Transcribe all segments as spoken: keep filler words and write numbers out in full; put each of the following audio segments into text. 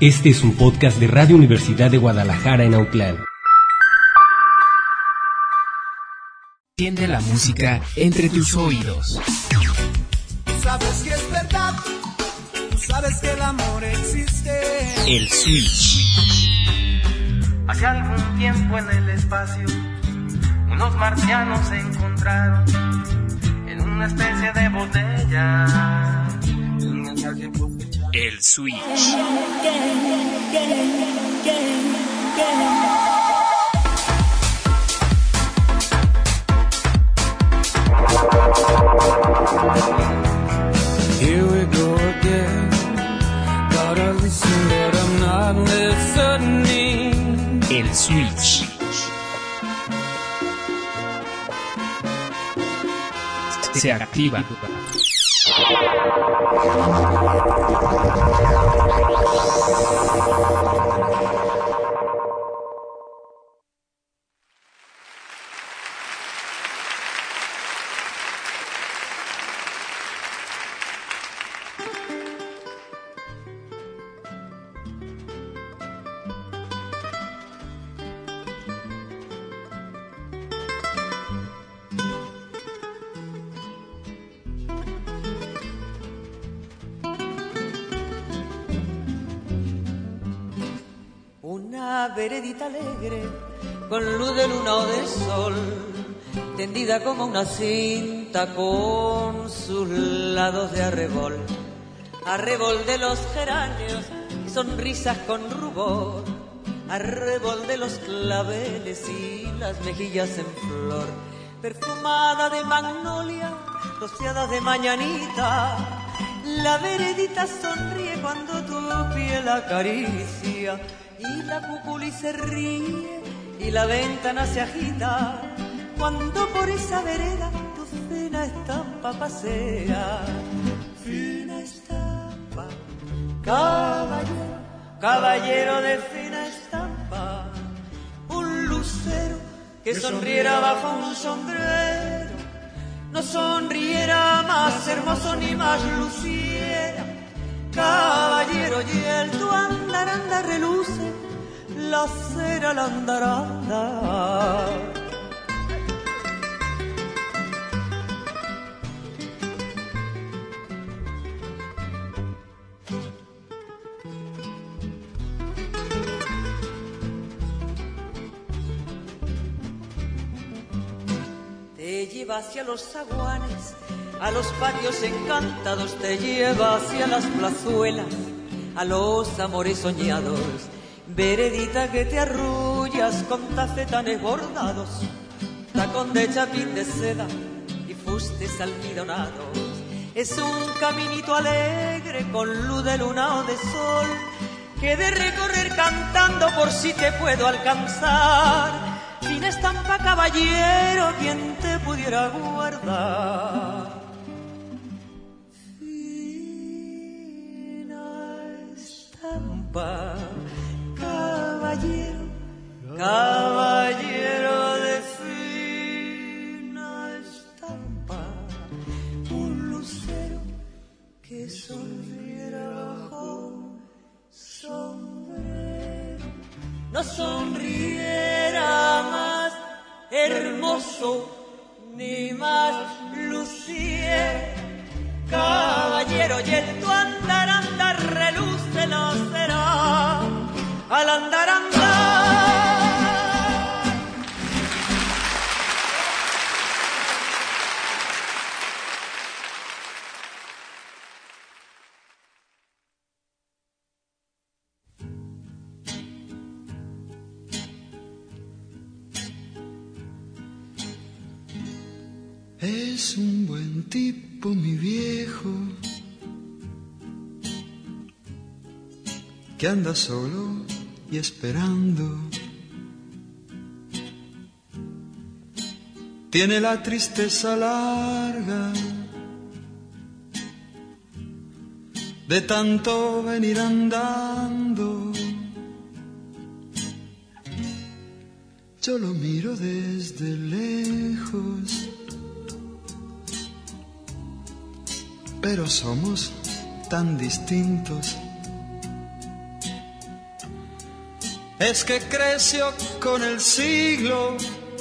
Este es un podcast de Radio Universidad de Guadalajara en Autlán. Siente la música entre tus oídos. Sabes que es verdad, tú sabes que el amor existe. El Switch. Hace algún tiempo en el espacio, unos marcianos se encontraron en una especie de botella. El Switch. Here we go again. Gotta listen, but I'm not listening. El Switch. Se activa. Una veredita alegre, con luz de luna o de sol, tendida como una cinta con sus lados de arrebol. Arrebol de los geranios y sonrisas con rubor, arrebol de los claveles y las mejillas en flor, perfumada de magnolia, rociada de mañanita. La veredita sonríe cuando tu piel acaricia, y la cuculi se ríe y la ventana se agita cuando por esa vereda tu fina estampa pasea. Fina estampa, caballero, caballero de fina estampa, un lucero que sonriera bajo un sombrero, no sonriera más hermoso ni más luciera. Caballero, y el tu andaranda reluce, la cera la andaranda. Te lleva hacia los zaguanes, a los patios encantados, te lleva hacia las plazuelas, a los amores soñados. Veredita que te arrullas con tafetanes bordados, tacón de chapín de seda y fustes almidonados. Es un caminito alegre con luz de luna o de sol, que de recorrer cantando por si te puedo alcanzar. Fina estampa, caballero, quien te pudiera guardar. Caballero, caballero de fina estampa, un lucero que sonriera bajo sombrero, no sonriera más hermoso ni más luciera. Caballero, y el tu andaranda reluce, lo será al andar andar. Es un buen tipo, mi viejo, que anda solo y esperando. Tiene la tristeza larga de tanto venir andando. Yo lo miro desde lejos, pero somos tan distintos. es que creció con el siglo,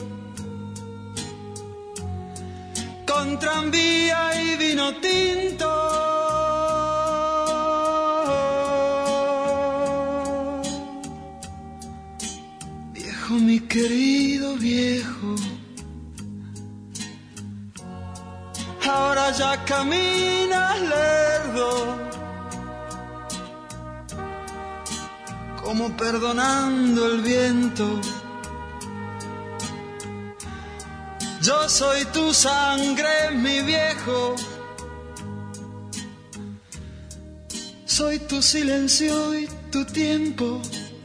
con tranvía y vino tinto. Viejo, mi querido viejo, ahora ya caminas lerdo, como perdonando el viento. Yo soy tu sangre, mi viejo, soy tu silencio y tu tiempo.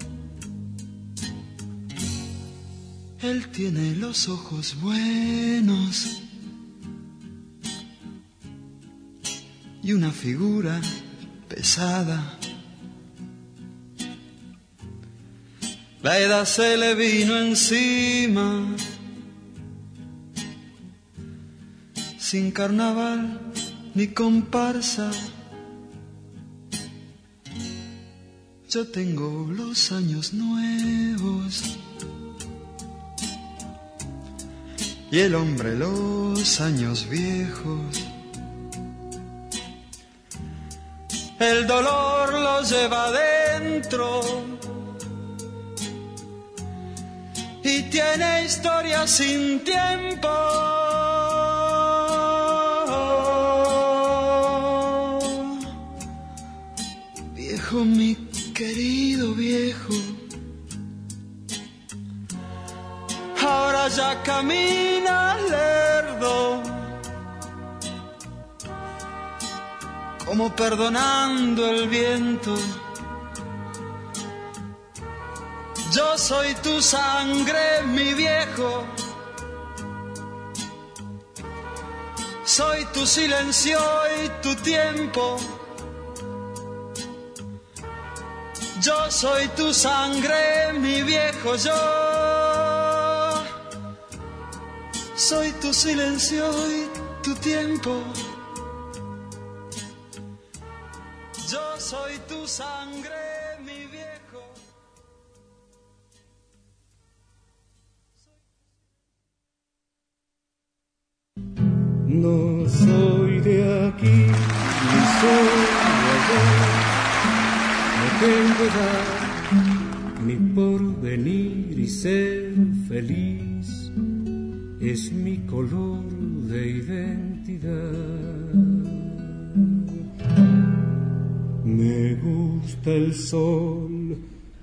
Él tiene los ojos buenos y una figura pesada. La edad se le vino encima, sin carnaval ni comparsa. Yo tengo los años nuevos y el hombre los años viejos. El dolor lo lleva adentro y tiene historia sin tiempo. Viejo, mi querido viejo, ahora ya caminas lerdo, como perdonando el viento. Yo soy tu sangre, mi viejo, soy tu silencio y tu tiempo. Yo soy tu sangre, mi viejo, yo soy tu silencio y tu tiempo. Yo soy tu sangre, mi viejo. No soy de aquí, ni soy de allá, no tengo edad, ni por venir y ser feliz, es mi color de identidad. Me gusta el sol,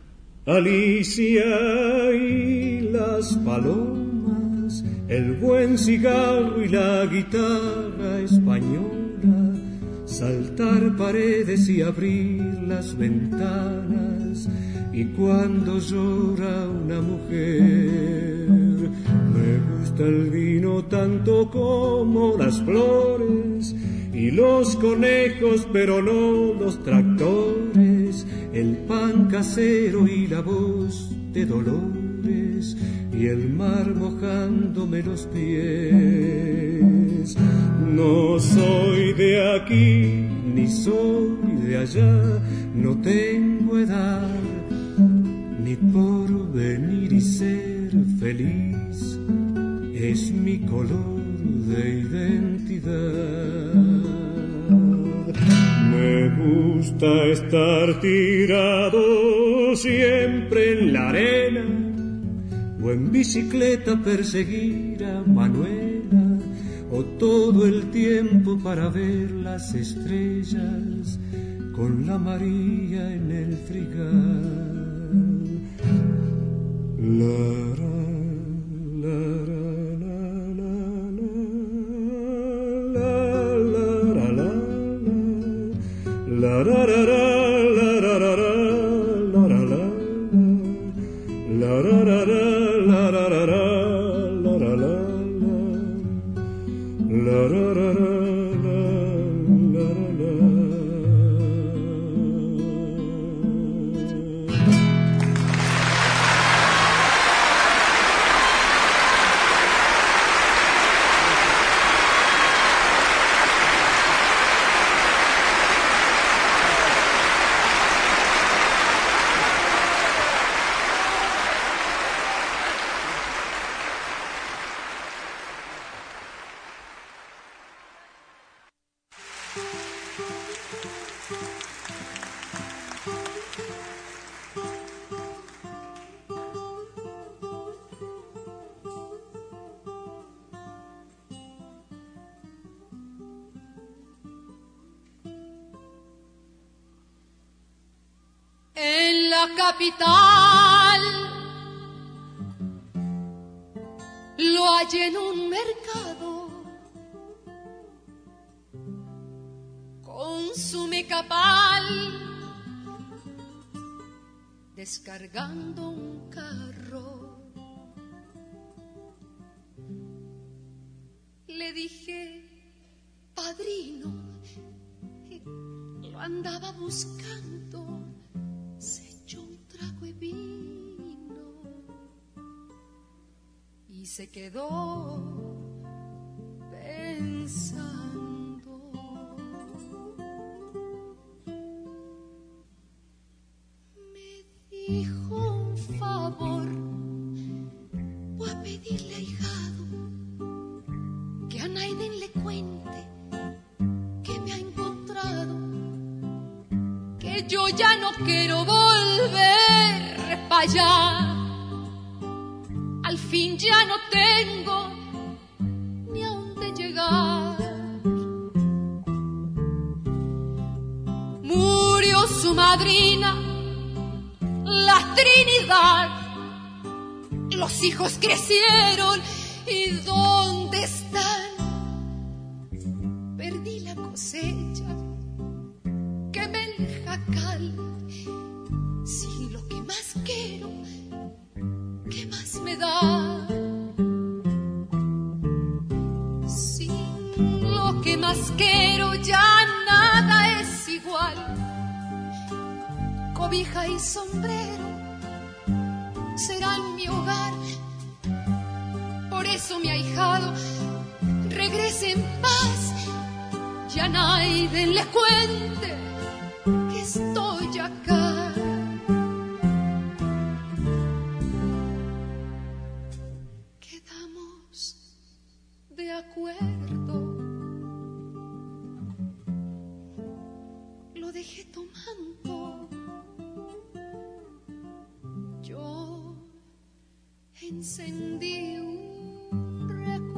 Alicia y las palomas, el buen cigarro y la guitarra española, saltar paredes y abrir las ventanas, y cuando llora una mujer. Me gusta el vino tanto como las flores y los conejos, pero no los tractores, el pan casero y la voz de Dolores, y el mar mojándome los pies. No soy de aquí, ni soy de allá, no tengo edad, ni por venir y ser feliz, es mi color de identidad. Me gusta estar tirado siempre en la arena, o en bicicleta perseguir a Manuela, o todo el tiempo para ver las estrellas con la María en el trigal. La, la, la, la, la, la, la. la capital. Lo hallé en un mercado con su mecapal, descargando un carro. Le dije, padrino, lo andaba buscando, se echó un trago y vino y se quedó pensando. Me dijo un favor, voy a pedirle a hijado que a Naiden le cuente que me ha encontrado, que yo ya no quiero volver para allá. Al fin ya no tengo ni a dónde llegar. Murió su madrina, la Trinidad. Los hijos crecieron, ¿y dónde están? Perdí la cosecha, quemé el jacal. Si lo que más quiero, ¿qué más me da? Si lo que más quiero ya nada es igual. Cobija y sombrero serán mi hogar. Por eso mi ahijado regrese en paz. Ya nadie le cuente que estoy acá. Quedamos de acuerdo. Lo dejé tomando. Yo encendí un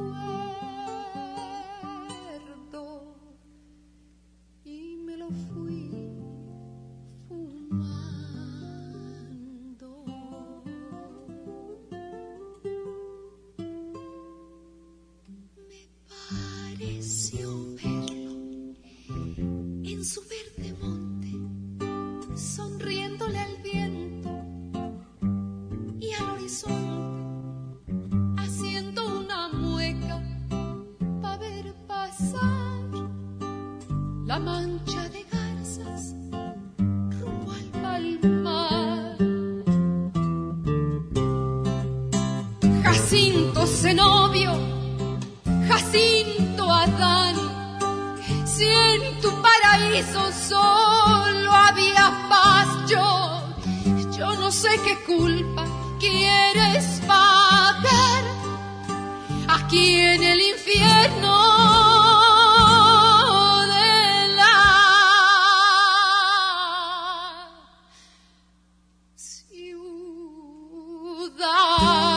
recuerdo y me lo fui fumando. Me pareció verlo en su verde monte, sonriéndole al viento y al horizonte, haciendo una mueca pa' ver pasar la mancha de garzas rumbo al palmar. Jacinto Zenobio, Jacinto Adán, si en tu paraíso solo había paz, yo, yo no sé qué culpa quieres pagar aquí en el infierno de la ciudad.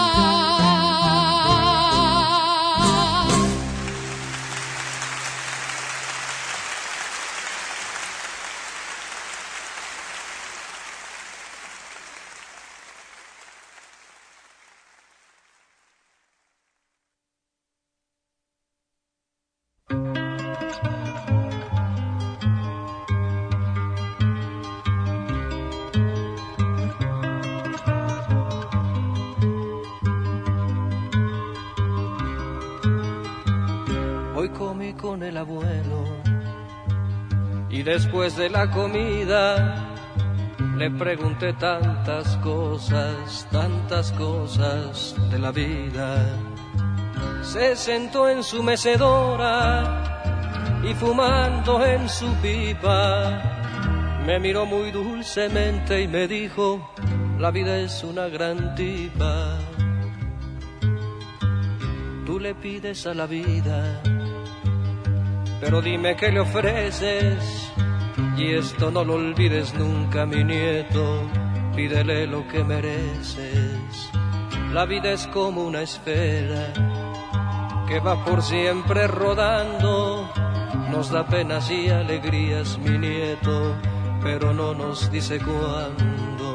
Hoy comí con el abuelo y después de la comida le pregunté tantas cosas, tantas cosas de la vida. Se sentó en su mecedora y fumando en su pipa me miró muy dulcemente y me dijo: la vida es una gran tipa. Tú le pides a la vida, pero dime qué le ofreces, y esto no lo olvides nunca, mi nieto, pídele lo que mereces. La vida es como una esfera que va por siempre rodando, nos da penas y alegrías, mi nieto, pero no nos dice cuándo.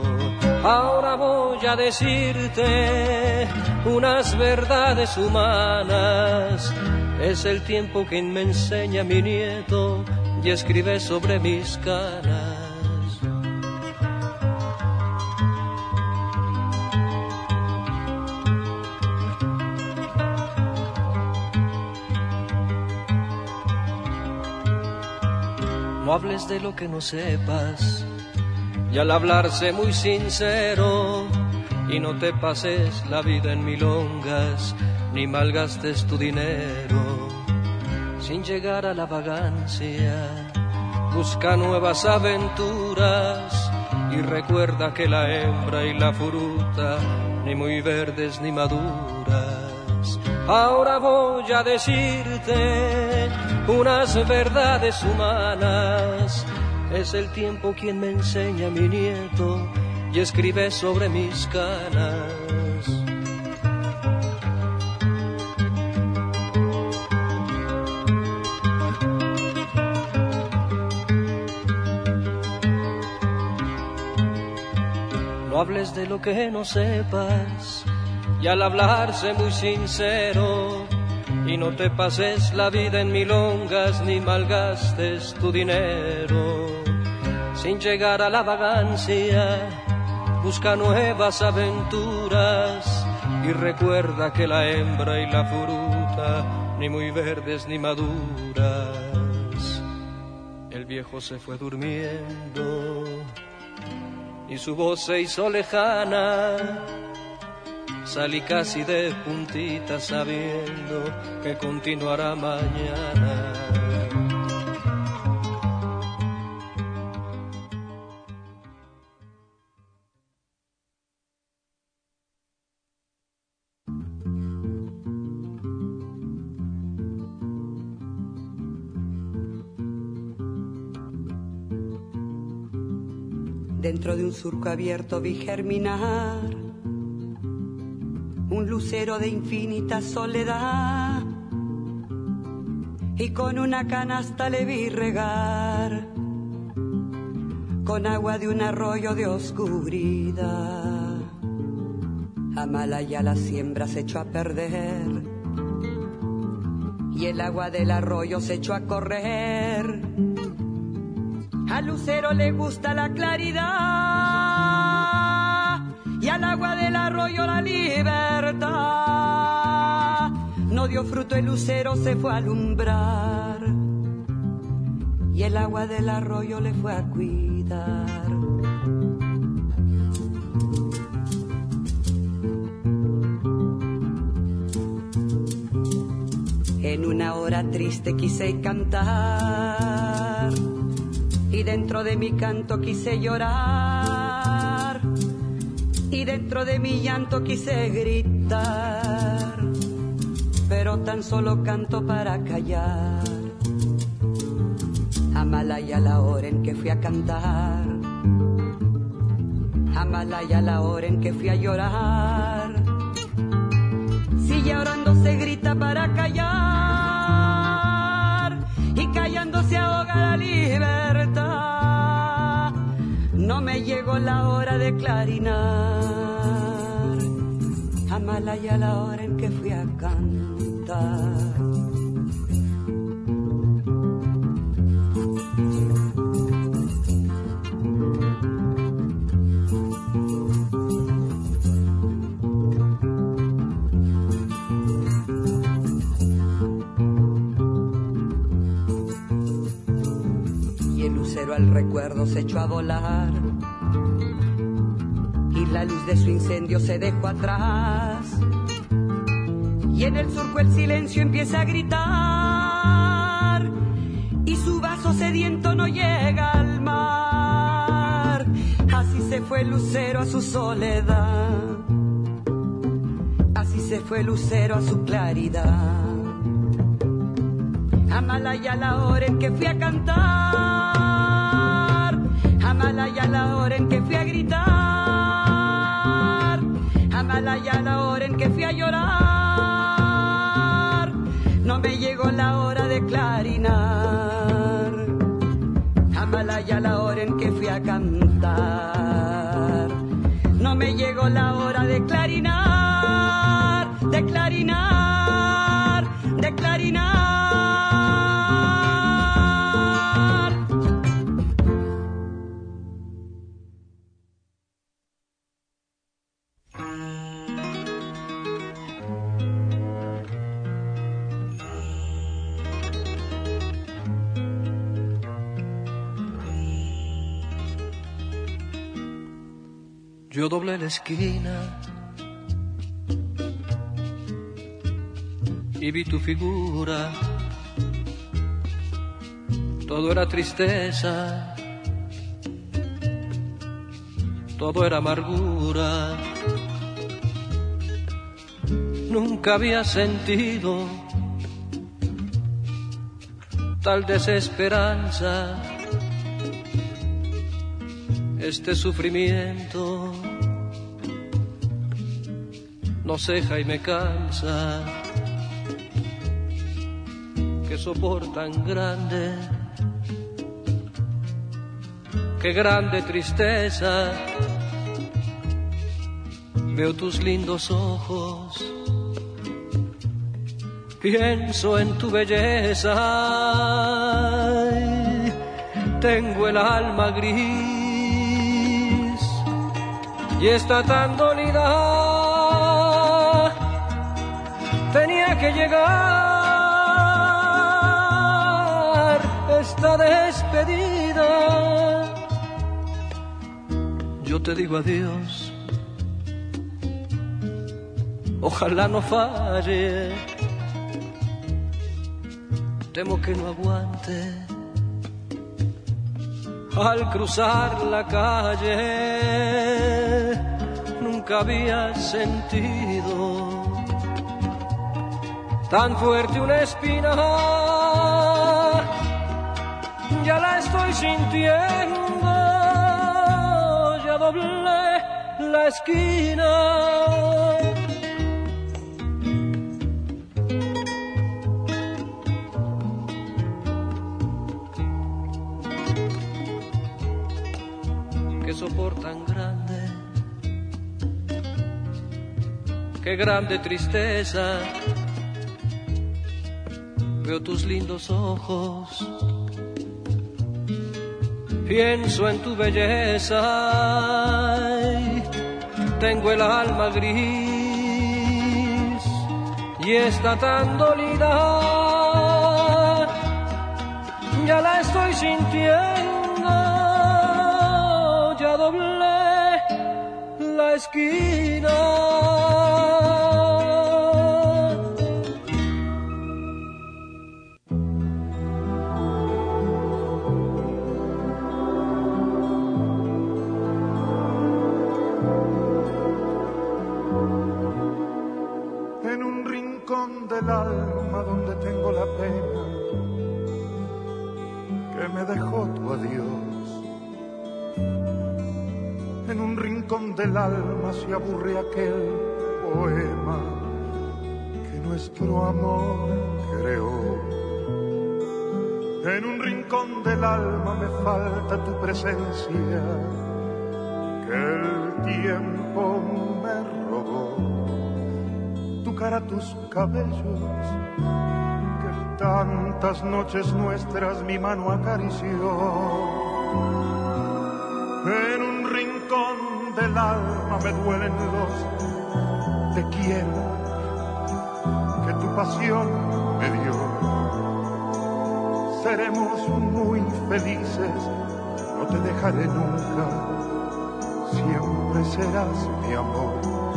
Ahora voy a decirte unas verdades humanas. Es el tiempo que me enseña mi nieto y escribe sobre mis canas. No hables de lo que no sepas, y al hablar sé muy sincero, y no te pases la vida en milongas, ni malgastes tu dinero. Sin llegar a la vagancia, busca nuevas aventuras, y recuerda que la hembra y la fruta, ni muy verdes ni maduras. Ahora voy a decirte unas verdades humanas. Es el tiempo quien me enseña mi nieto y escribe sobre mis canas. No hables de lo que no sepas, y al hablar sé muy sincero, y no te pases la vida en milongas ni malgastes tu dinero. Sin llegar a la vagancia, busca nuevas aventuras, y recuerda que la hembra y la fruta, ni muy verdes ni maduras. El viejo se fue durmiendo y su voz se hizo lejana. Salí casi de puntita sabiendo que continuará mañana. Dentro de un surco abierto vi germinar un lucero de infinita soledad, y con una canasta le vi regar con agua de un arroyo de oscuridad. Amalaya la siembra se echó a perder y el agua del arroyo se echó a correr. Al lucero le gusta la claridad y al agua del arroyo la libertad. No dio fruto el lucero, se fue a alumbrar y el agua del arroyo le fue a cuidar. En una hora triste quise cantar y dentro de mi canto quise llorar, y dentro de mi llanto quise gritar, pero tan solo canto para callar. Amalaya la hora en que fui a cantar, Amalaya la hora en que fui a llorar. Si llorando se grita para callar y callando se ahoga la libertad, no me llegó la hora de clarinar. Amalaya la hora en que fui a cantar. El recuerdo se echó a volar y la luz de su incendio se dejó atrás, y en el surco el silencio empieza a gritar y su vaso sediento no llega al mar. Así se fue el lucero a su soledad, así se fue el lucero a su claridad. Amalaya la hora en que fui a cantar, Amalaya la hora en que fui a gritar, Amalaya la hora en que fui a llorar, no me llegó la hora de clarinar. Amalaya la hora en que fui a cantar, llegó la hora de clarinar, de clarinar, de clarinar. Yo doblé la esquina y vi tu figura. Todo era tristeza, todo era amargura. Nunca había sentido tal desesperanza, este sufrimiento no ceja y me cansa. Qué sopor tan grande, qué grande tristeza. Veo tus lindos ojos, pienso en tu belleza. Ay, tengo el alma gris y está tan dolida. Tenía que llegar esta despedida. Yo te digo adiós, ojalá no falle. Temo que no aguante al cruzar la calle. Nunca había sentido tan fuerte una espina, ya la estoy sintiendo, ya doblé la esquina. Qué sopor tan grande, qué grande tristeza. Veo tus lindos ojos, pienso en tu belleza. Ay, tengo el alma gris y está tan dolida. Ya la estoy sintiendo, ya doblé la esquina. Del alma donde tengo la pena que me dejó tu adiós. En un rincón del alma se aburre aquel poema que nuestro amor creó. En un rincón del alma me falta tu presencia que el tiempo me robó. Tu cara, tus cabellos, que tantas noches nuestras mi mano acarició. En un rincón del alma me duelen los te quiero que tu pasión me dio. Seremos muy felices, no te dejaré nunca, siempre serás mi amor.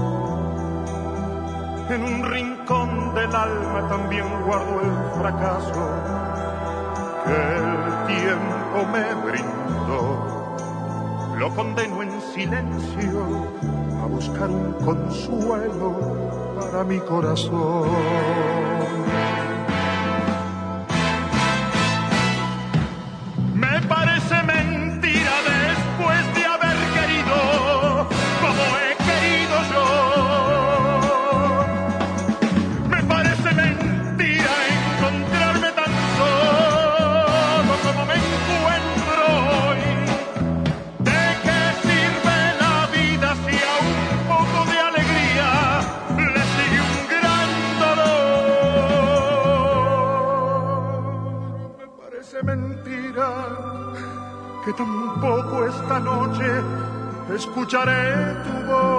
En un rincón del alma también guardo el fracaso que el tiempo me brindó. Lo condeno en silencio a buscar un consuelo para mi corazón. Me parece mentira después de haber querido como he querido yo. Poco noche escucharé tu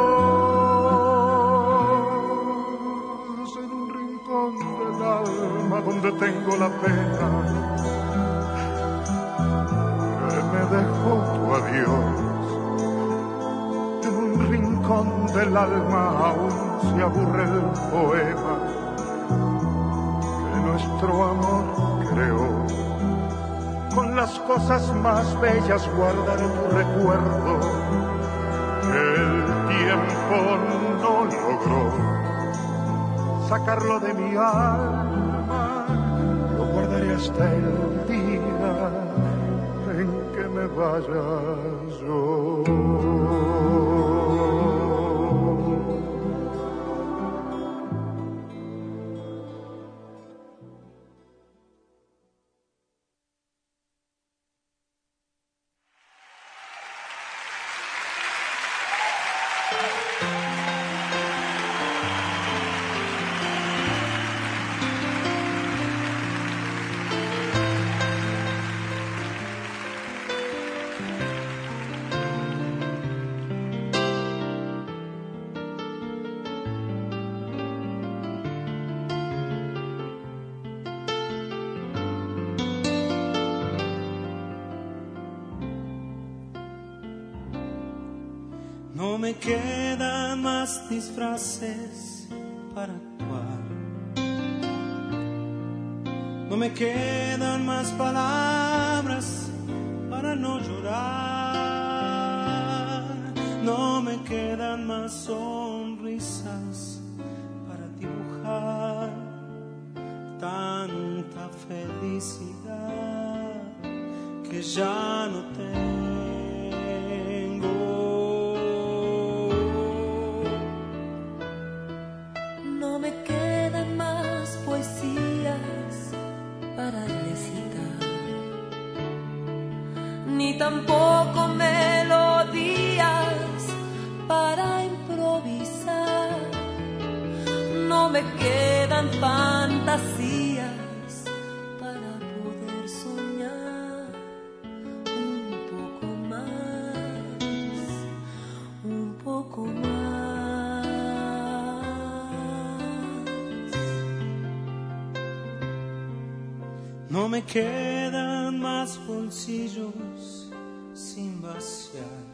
voz en un rincón del alma donde tengo la pena que me dejó tu adiós. En un rincón del alma aún se aburre el poema que nuestro amor creó. Con las cosas más bellas guardaré tu recuerdo que el tiempo no logró sacarlo de mi alma. Lo guardaré hasta el día en que me vaya yo. No me quedan más disfraces para actuar. No me quedan más palabras para no llorar. No me quedan más sonrisas para dibujar tanta felicidad que ya no tengo. No me quedan más poesías para recitar, ni tampoco melodías para improvisar. No me quedan fantasías para poder soñar un poco más, un poco más. No me quedan más bolsillos sin vaciar.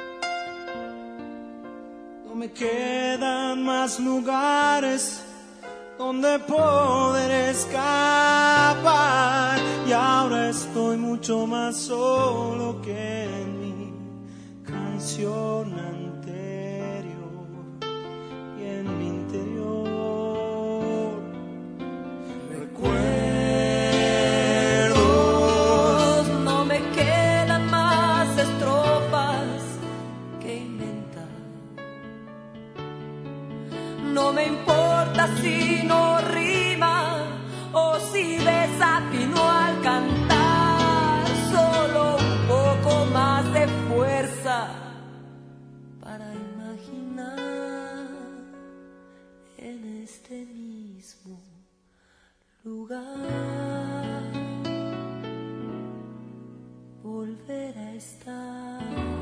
No me quedan más lugares donde poder escapar. Y ahora estoy mucho más solo que en mi canción anterior. Y en mi interior recuerdo. No me importa si no rima o si desafino al cantar. Solo un poco más de fuerza para imaginar en este mismo lugar volver a estar.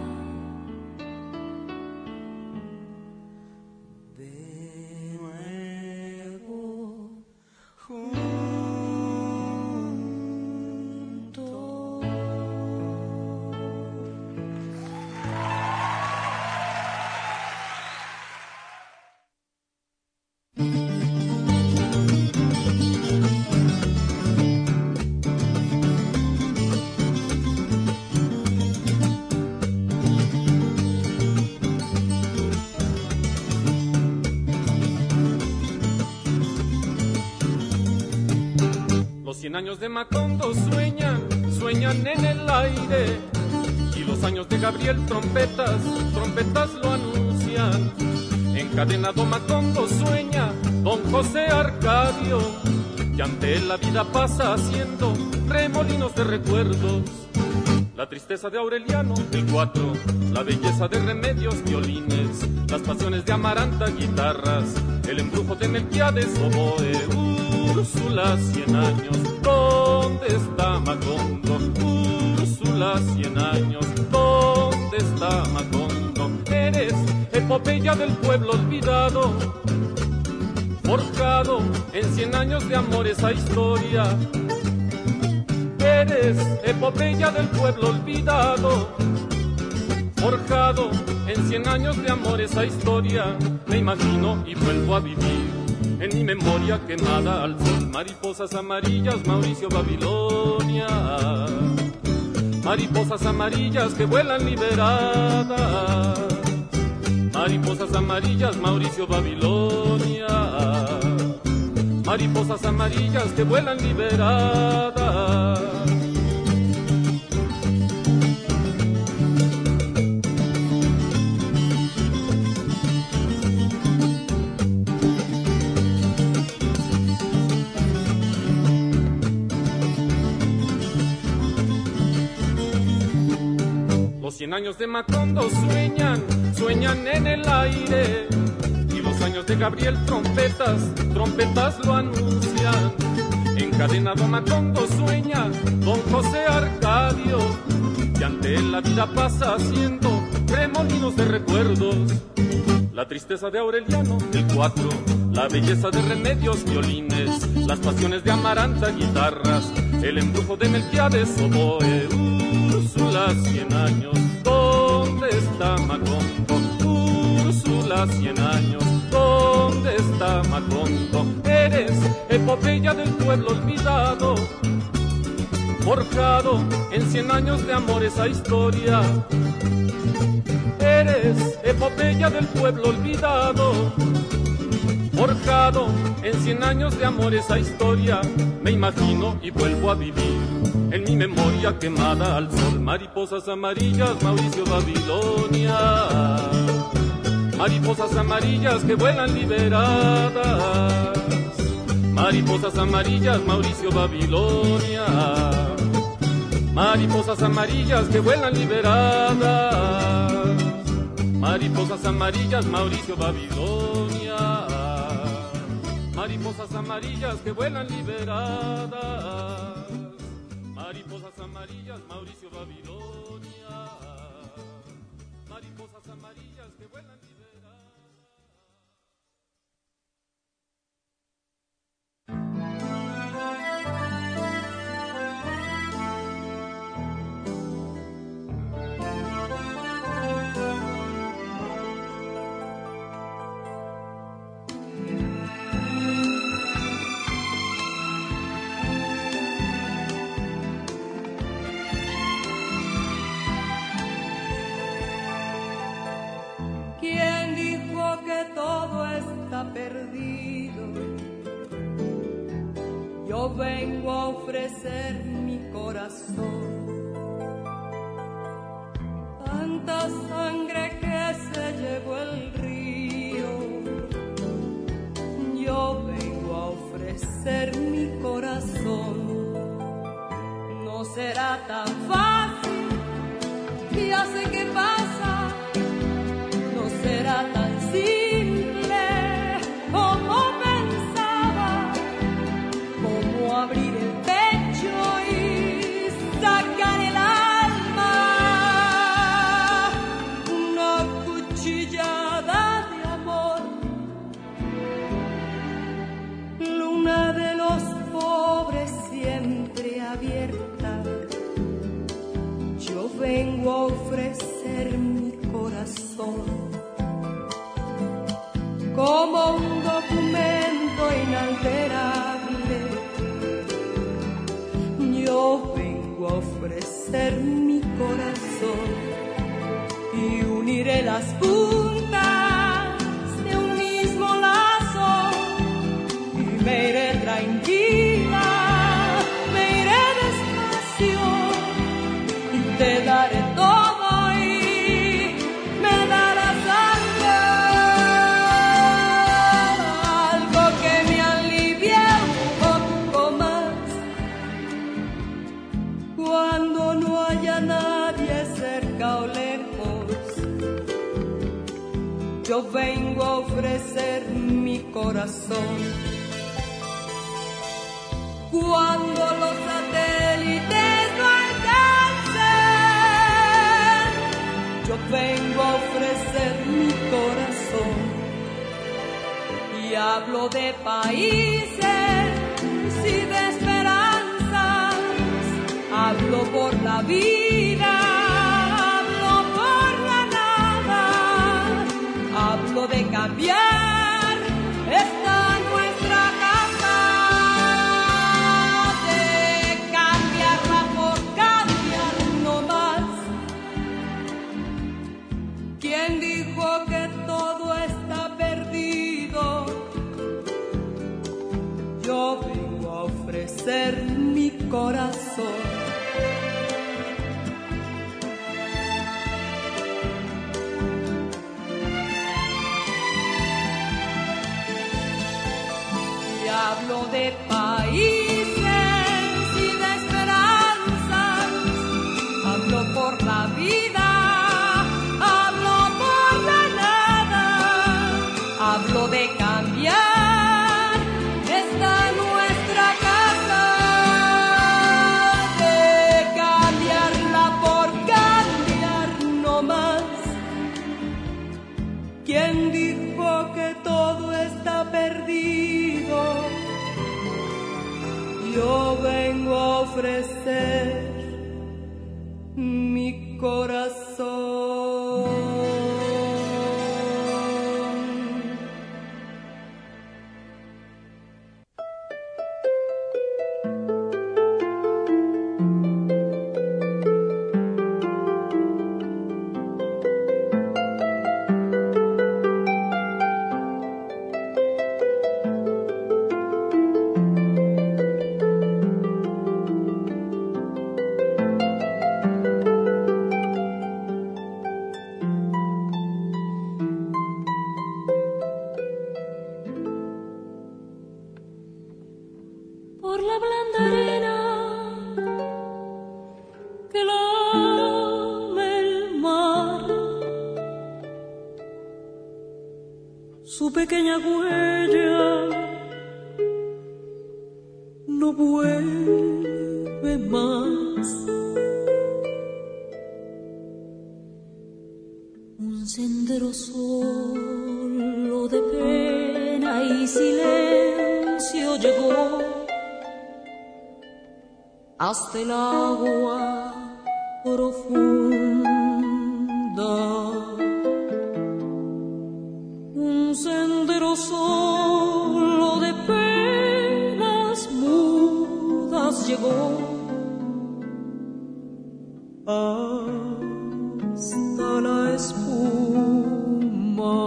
Cien años de Macondo sueñan, sueñan en el aire. Y los años de Gabriel trompetas, trompetas lo anuncian. Encadenado Macondo sueña don José Arcadio, que ante él la vida pasa haciendo remolinos de recuerdos. La tristeza de Aureliano, el cuatro, la belleza de Remedios, violines, las pasiones de Amaranta, guitarras, el embrujo de Melquiades, oboe. Úrsula, cien años, ¿dónde está Macondo? Úrsula, cien años, ¿dónde ¿dónde está Macondo? Eres epopeya del pueblo olvidado, forjado en cien años de amor esa historia. Eres epopeya del pueblo olvidado, forjado en cien años de amor esa historia. Me imagino y vuelvo a vivir en mi memoria quemada al sol. Mariposas amarillas, Mauricio Babilonia. Mariposas amarillas que vuelan liberadas. Mariposas amarillas, Mauricio Babilonia. Mariposas amarillas que vuelan liberadas. Los cien años de Macondo sueñan, sueñan en el aire. Y los años de Gabriel trompetas, trompetas lo anuncian. Encadenado Macondo sueña don José Arcadio. Y ante él la vida pasa haciendo remolinos de recuerdos. La tristeza de Aureliano, el cuatro. La belleza de Remedios, violines. Las pasiones de Amaranta, guitarras. El embrujo de Melquiades, oboe. Úrsula, cien años, ¿dónde está Macondo? Úrsula, cien años, ¿dónde está Macondo? Eres epopeya del pueblo olvidado, forjado en cien años de amor esa historia. Eres epopeya del pueblo olvidado, forjado en cien años de amor esa historia. Me imagino y vuelvo a vivir en mi memoria quemada al sol. Mariposas amarillas, Mauricio Babilonia. Mariposas amarillas que vuelan liberadas. Mariposas amarillas, Mauricio Babilonia. Mariposas amarillas que vuelan liberadas. Mariposas amarillas, Mauricio Babilonia. Mariposas amarillas que vuelan liberadas. Mariposas amarillas, Mauricio Babilonia. Mariposas amarillas que vuelan liberadas. ¿Quién dijo que todo está perdido? Yo vengo a ofrecer mi corazón. Tanta sangre que se llevó el río. Yo vengo a ofrecer mi corazón. No será tan fácil, ya sé qué pasa. No será tan simple como pensaba, como abrir el pecho y sacar el alma, una cuchillada de amor, luna de los pobres siempre abierta. Yo vengo a ofrecer mi corazón como un documento inalterable. Yo vengo a ofrecer mi corazón y uniré las puntas de un mismo lazo y me iré tranquila, me iré despacio y te daré todo. Yo vengo a ofrecer mi corazón. Cuando los satélites no alcancen, yo vengo a ofrecer mi corazón y hablo de países y de esperanzas, hablo por la vida, hablo por la nada, hablo de cambiar esta nuestra casa, de cambiarla por cambiar no más. ¿Quién dijo que todo está perdido? Yo vengo a ofrecer mi corazón. Y hablo de países y de esperanzas, hablo por la vida, hablo por la nada, hablo de cambiar esta nuestra casa, de cambiarla por cambiar no más. ¿Quién dijo que todo está perdido? Yo vengo a ofrecer mi corazón. Por la blanda arena que lame el mar, su pequeña huella no vuelve más. Un sendero solo de pena y silencio llegó hasta el agua profunda. Un sendero solo de penas mudas llegó hasta la espuma.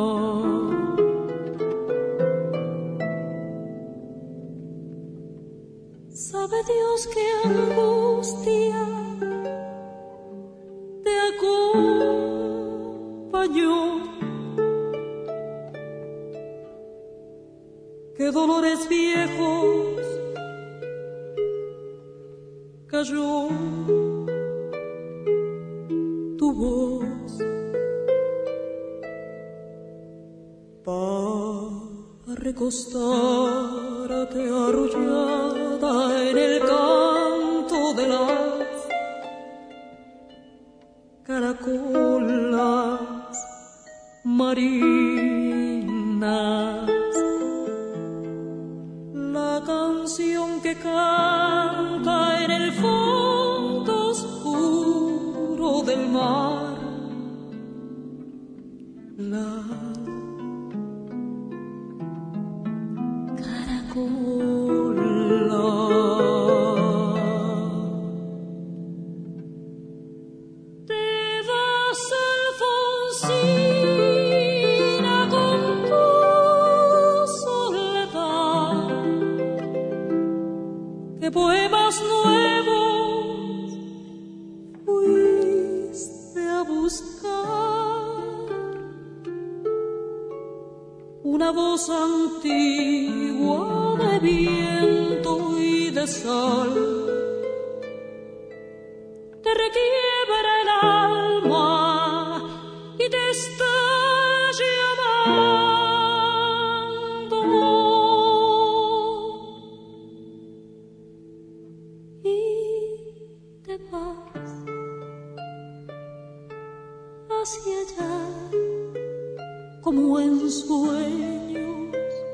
Sabe Dios qué angustia te acompañó, qué dolores viejos cayó tu voz para recostarte arrullada en el canto de las caracolas marinas. La canción que canta en el fondo oscuro del mar, la caracola. Te vas, Alfonsina, con tu soledad, que poemas nuevos fuiste a buscar, una voz antigua de viento y de sal te requiebra el alma y te está llamando, y te vas hacia allá como en sueños,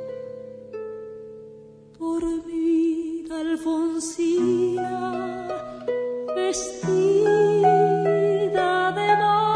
dormida Alfonsina, vestida de mar.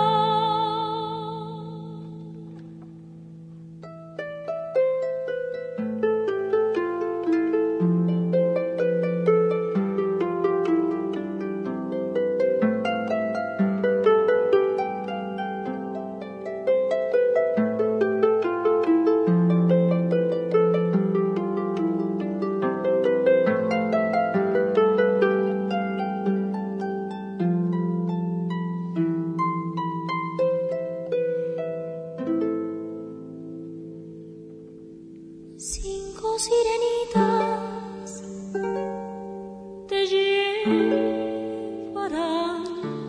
Cinco sirenitas te llevarán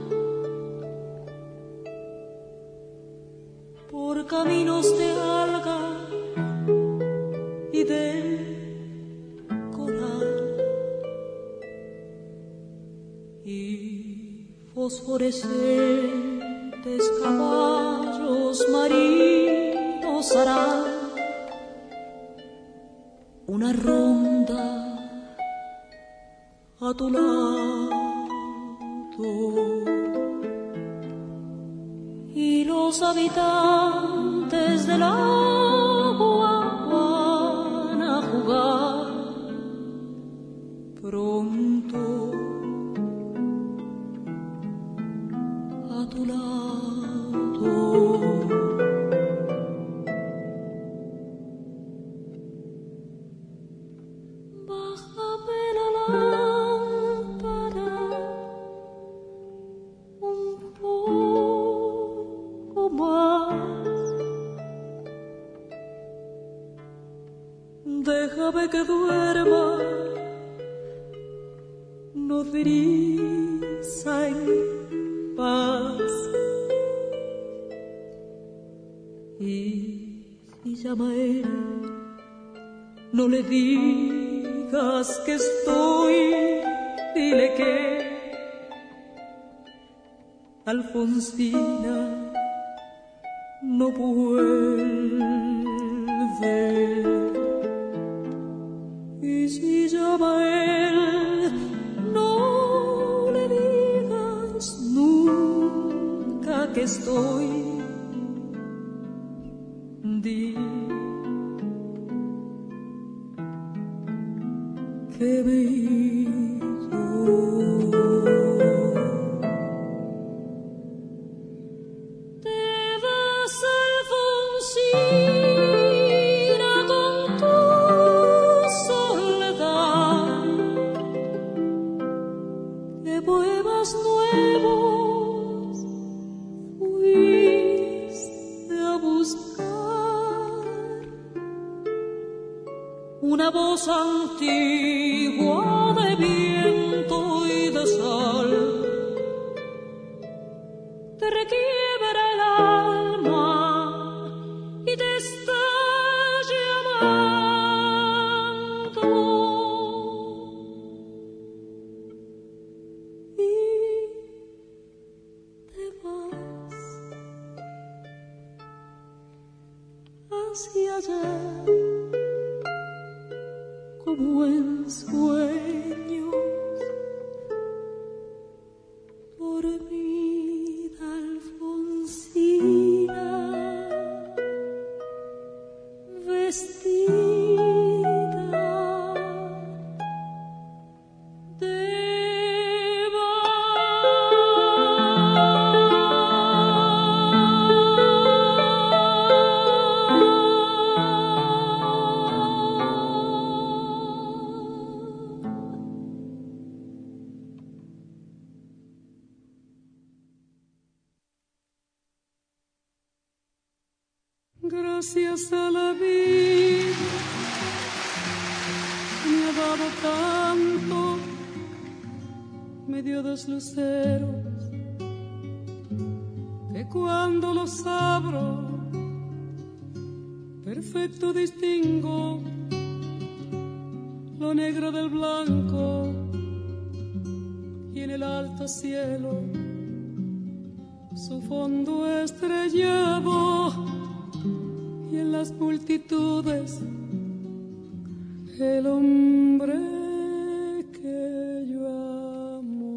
por caminos de alga y de coral y fosforescentes caballos marinos harán una ronda a tu lado y los habitantes del agua van a jugar pronto a tu lado. Déjame que duerma nodriza en paz. Y si llama él, no le digas que estoy, dile que Alfonsina no vuelve. Y si llama él, no le digas nunca que estoy. Di que me hizo. Te vas, Alfonsina, con tu soledad, que poemas nuevos fuiste a buscar, una voz antigua de viento y de sol te requiebra el alma y te está llamando. Y te vas hacia allá como en sueños, dormida Alfonsina, vestida de gracias a la vida me ha dado tanto, me dio dos luceros que cuando los abro perfecto distingo lo negro del blanco y en el alto cielo su fondo estrellado las multitudes, el hombre que yo amo.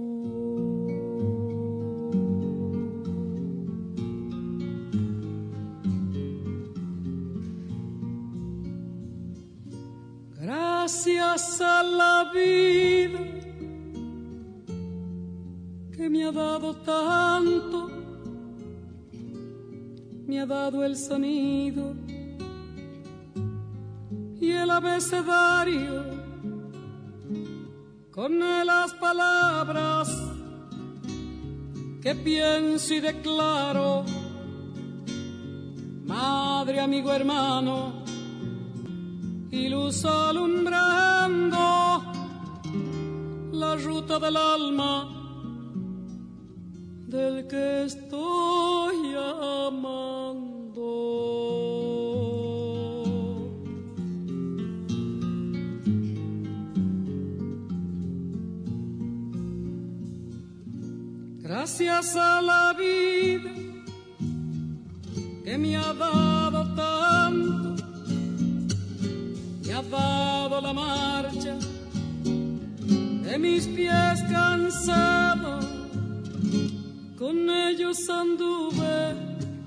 Gracias a la vida que me ha dado tanto, me ha dado el sonido y el abecedario con las palabras que pienso y declaro. Madre, amigo, hermano, y luz alumbrando la ruta del alma del que estoy amando. Gracias a la vida que me ha dado tanto, me ha dado la marcha de mis pies cansados. Con ellos anduve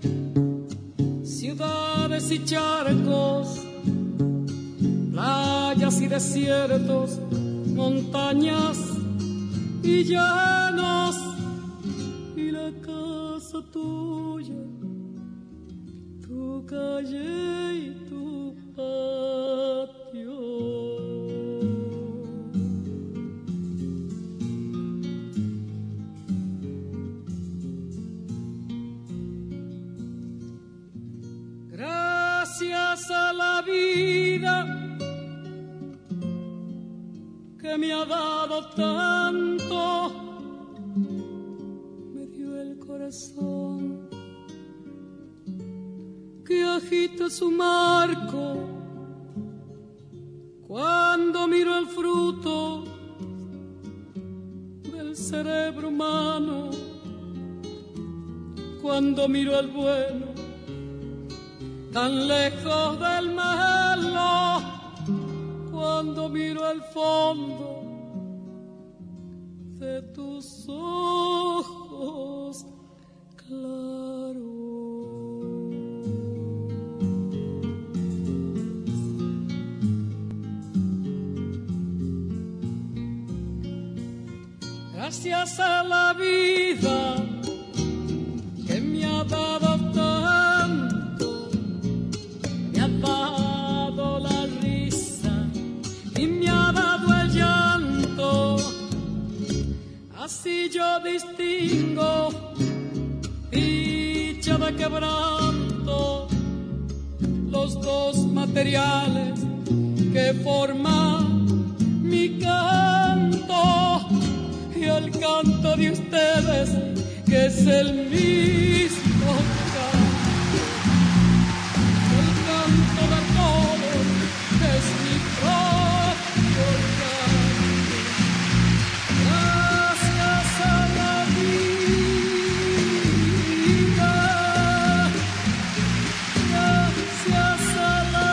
ciudades y charcos, playas y desiertos, montañas y llanos, y la casa tuya, tu calle y tu patio. Gracias a la vida que me ha dado tanto, me dio el corazón que agita su marco cuando miro el fruto del cerebro humano, cuando miro el bueno tan lejos del malo, cuando miro el fondo de tus ojos claros. Gracias a la vida que me ha dado tanto, me ha dado la risa y me ha dado el llanto. Así yo distingo dicha de quebranto, los dos materiales que forman mi canto y el canto de ustedes, que es el mismo canto, el canto de todos, que es mi propio canto. Gracias a la vida, gracias a la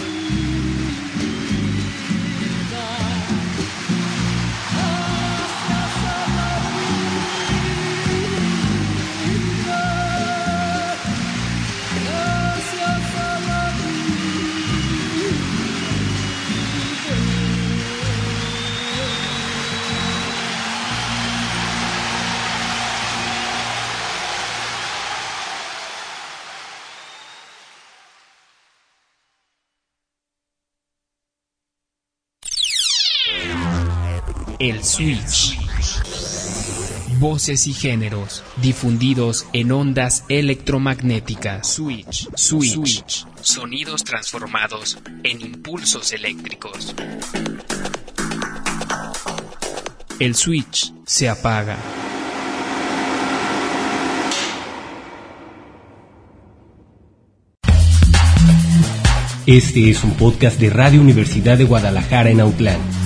vida, gracias a la vida, gracias a la El Switch. Voces y géneros difundidos en ondas electromagnéticas. Switch. Switch. Switch. Sonidos transformados en impulsos eléctricos. El switch se apaga. Este es un podcast de Radio Universidad de Guadalajara en Autlán.